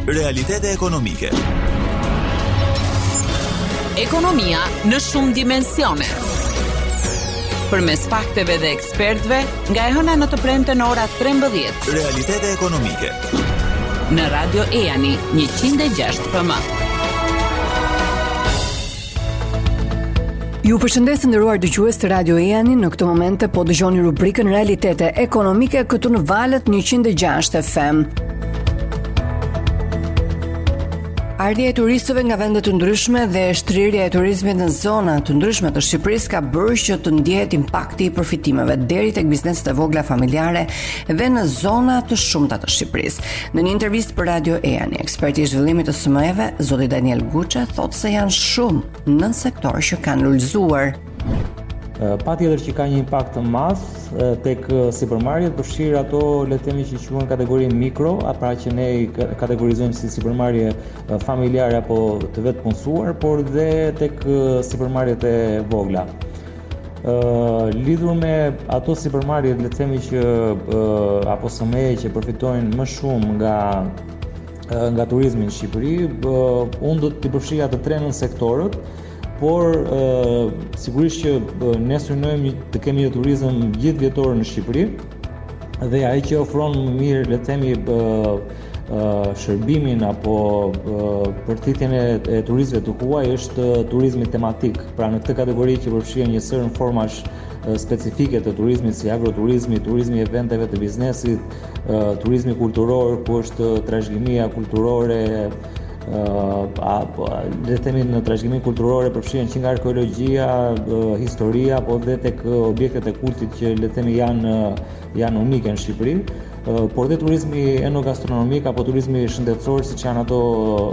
Realitete ekonomike. Ekonomia në shumë dimensione. Përmes fakteve dhe ekspertëve, nga e hëna në të premte në ora 13. Realitete ekonomike. Në Radio EANI 106 FM. Ju përshëndes nderuar dëgjues të Radio EANI, në këtë moment po dëgjoni rubrikën Realitete ekonomike këtu në valët 106 FM. Ardhja e turistëve nga vende të ndryshme dhe shtrirja e turizmit në zona të ndryshme të Shqipërisë ka bërë që të ndjehet impakti i përfitimeve deri tek bizneset e vogla familjare dhe në zona të shumta të Shqipërisë. Në një intervistë për Radio EANI, eksperti i zhvillimit të SME-ve, zoti Daniel Guçe, thotë se janë shumë në sektor që kanë ulëzuar. Patjetër që ka një impakt të madh tek supermarketet, përfshirë ato le të themi që quhen kategori mikro, pra që ne kategorizojmë si supermarkete familjare apo të vetë punësuar, por dhe tek supermarketet e vogla. Lidhur me ato supermarkete le të themi që apo SME që përfitojnë më shumë nga turizmi në Shqipëri, unë do t'i përfshija të tre nën sektorët. Por sigurisht që ne synojmë të kemi një turizëm gjithë vjetor në Shqipëri dhe ai që ofron më mirë le të themi shërbimin apo përthithjen e turistëve të huaj është turizmi tematik. Pra në këtë kategori që përfshihen një sërë formash specifike të turizmit si agroturizmi, turizmi i eventeve të biznesit, turizmi kulturor, ku është trashëgimia kulturore, le të themi në trashëgimin kulturore përfshihen që nga arkeologjia, historia, po dhe tek objektet e kultit që le të themi janë unike në Shqipëri, por dhe turizmi enogastronomik apo turizmi shëndetësor siç janë ato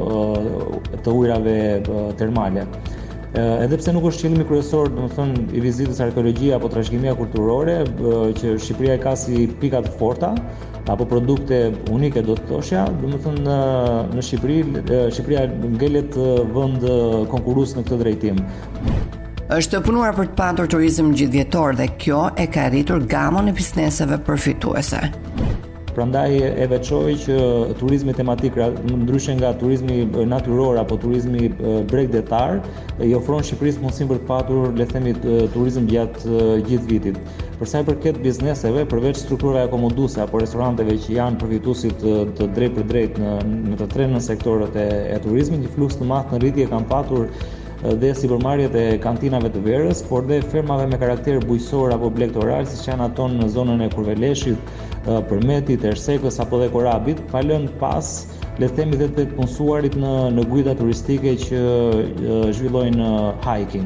të ujrave termale. Edhe pse nuk është qëllimi kryesor, domethënë i vizitës arkeologjia apo trashëgimia kulturore, që Shqipëria ka si pika të forta apo produkte unike do të thoshja, domethënë në Shqipëria ngelet vend konkurrues në këtë drejtim. Është punuar për të patur turizëm gjithvjetor dhe kjo e ka rritur gamën e bizneseve përfituese. Prandaj e veçoj që turizmi tematik, ndryshe nga turizmi natyror apo turizmi bregdetar, i ofron Shqipërisë mundësinë për të patur, le të themi, turizëm gjatë gjithë vitit. Për sa i përket bizneseve, përveç strukturave akomoduese apo restoranteve që janë përfituesit të drejtë për drejtë në të tre nën sektorët e turizmit, një fluks të madh në rritje kanë patur dhe supermarketet e kantinave të verës, por dhe fermave me karakter bujqësor apo blegtoral, siç janë ato në zonën e Kurveleshit, Përmetit, Ersekës apo dhe Korabit, pa lënë pas, le të themi, dhe të punësuarit në guida turistike që zhvillojnë hiking.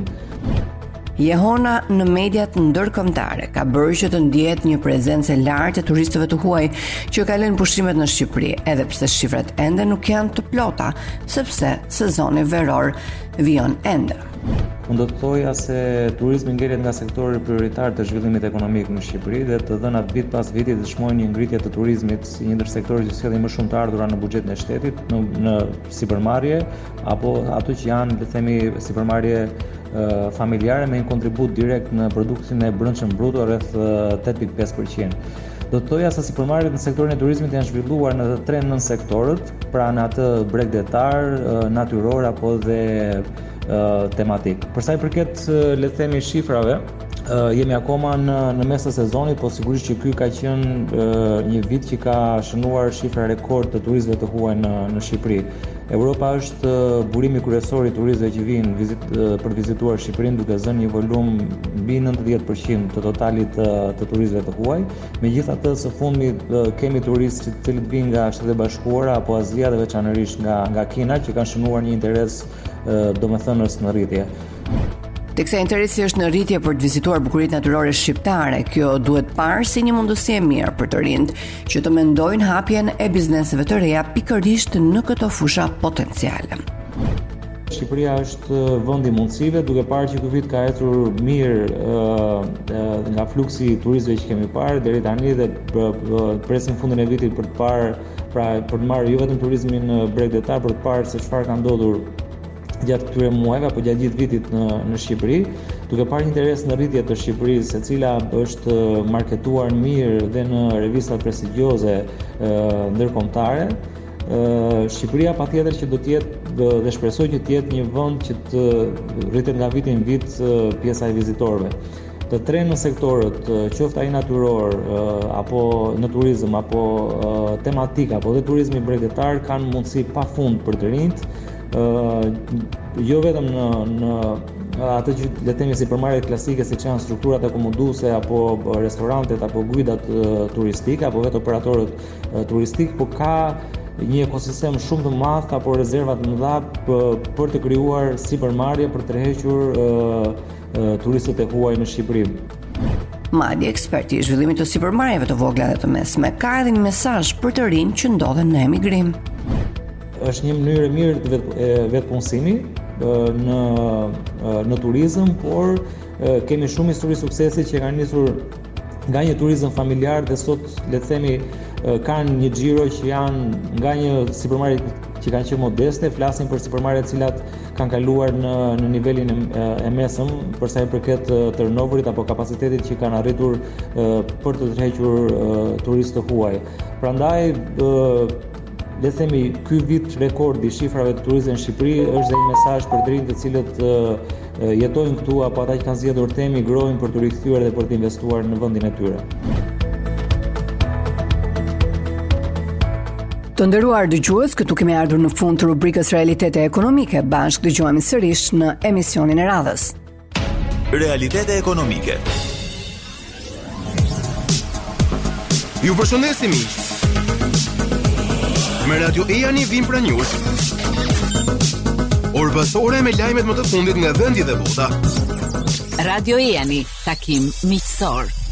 Jehona në mediat ndërkombëtare ka bërë që të ndihet një prezencë e lartë e turistëve të huaj që kalojnë pushimet në Shqipëri, edhe pse shifrat ende nuk janë të plota, sepse sezoni veror vijon ende. Unë do të thoja se turizmi ngelet nga sektori prioritar të zhvillimit ekonomik në Shqipëri dhe të dhënat vit pas viti dëshmojnë një ngritje të turizmit si një ndër sektorët që sjellin më shumë të ardhura në buxhetin e shtetit, në sipërmarrje apo ato që janë, le të themi, sipërmarrje familjare me një kontribut direkt në produktin e brendshëm bruto rreth 8.5%. Do të thoja se sipërmarrjet në sektorin e turizmit janë zhvilluar në të tre nën sektorët, pra në atë bregdetar, natyror apo dhe tematik. Për sa i përket, le të themi, shifrave, jemi akoma në mes të sezonit, po sigurisht që ky ka qenë një vit që ka shënuar shifra rekord të turistëve të huaj në Shqipëri. Europa është burimi kryesor i turistëve që vinë për të vizituar Shqipërinë, duke zënë një volum mbi 90% të totalit të turistëve të huaj. Megjithatë, së fundmi kemi turistë të cilët vinë nga Shtetet e Bashkuara apo Azia dhe veçanërisht nga Kina, që kanë shënuar një interes domethënës në rritje. Teksa interesi është në rritje për të vizituar bukuritë natyrore shqiptare, kjo duhet parë si një mundësi e mirë për të rinjt që të mendojnë hapjen e bizneseve të reja pikërisht në këto fusha potenciale. Shqipëria është vend i mundësive, duke parë që ky vit ka ecur mirë nga fluksi i turistëve që kemi parë deri tani dhe presim fundin e vitit për të parë, pra për të marrë jo vetëm turizmin bregdetar, për të parë se çfarë ka ndodhur gjatë këtyre muajve apo gjatë gjithë vitit në Shqipëri, duke parë një interes në rritje të Shqipërisë, e cila është marketuar mirë dhe në revista prestigjioze ndërkombëtare, Shqipëria patjetër që do të jetë dhe shpresoj që të jetë një vend që të rritet nga viti në vit pjesa e vizitorëve. Të tre në sektorët, qoftë ai natyror, apo në turizëm, apo tematik, apo dhe turizmi bregdetar, kanë mundësi pafund për të rinjt, jo vetëm në atë që le të themi sipërmarrjet klasike siç janë strukturat akomoduese apo restorantet apo guidat turistike apo vetë operatorët turistik, por ka një ekosistem shumë të madh apo rezerva të mëdha për të krijuar sipërmarrje për të tërhequr turistët e huaj në Shqipëri. Madje eksperti i zhvillimit të sipërmarrjeve të vogla dhe të mesme ka edhe një mesazh për të rinj që ndodhen në emigrim. Është një mënyrë e mirë të vetpunësimi në turizëm, por kemi shumë histori suksesi që kanë nisur nga një turizëm familjar dhe sot le të themi kanë një xhiro që janë nga një sipërmarrje që kanë qenë modeste, flasim për sipërmarrje të cilat kanë kaluar në nivelin e mesëm për sa i përket turnoverit apo kapacitetit që kanë arritur për të tërhequr turistë të huaj. Prandaj le të themi ky vit rekord i shifrave të turizmit në Shqipëri është dhe një mesazh për të rinjtë të cilët jetojnë këtu apo ata që kanë zgjedhur të emigrojnë për të rikthyer dhe për të investuar në vendin e tyre. Të nderuar dëgjues, këtu kemi ardhur në fund të rubrikës Realitete Ekonomike. Bashkë dëgjohemi sërish në emisionin e radhës. Realitete Ekonomike. Ju përshëndesim miq. Me Radio Eani vim pra News. Orë pasore me lajmet më të fundit nga vendi dhe bota. Radio Eani, takim miqësor.